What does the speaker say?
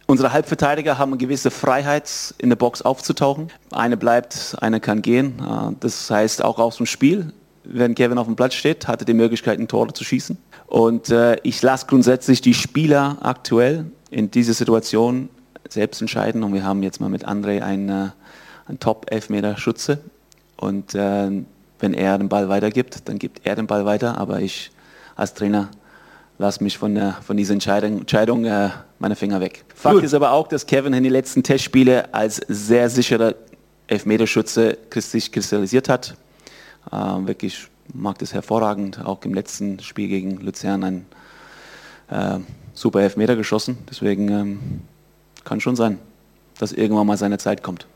Unsere Halbverteidiger haben eine gewisse Freiheit, in der Box aufzutauchen. Einer bleibt, einer kann gehen. Das heißt, auch aus dem Spiel, wenn Kevin auf dem Platz steht, hat er die Möglichkeit, ein Tor zu schießen. Und ich lasse grundsätzlich die Spieler aktuell in dieser Situation selbst entscheiden. Und wir haben jetzt mal mit André einen Top-Elfmeter-Schütze. Und wenn er den Ball weitergibt, dann gibt er den Ball weiter. Aber ich als Trainer lasse mich von dieser Entscheidung meine Finger weg. Fakt ist aber auch, dass Kevin in den letzten Testspielen als sehr sicherer Elfmeterschütze sich kristallisiert hat. Wirklich mag das hervorragend. Auch im letzten Spiel gegen Luzern ein super Elfmeter geschossen. Deswegen kann schon sein, dass irgendwann mal seine Zeit kommt.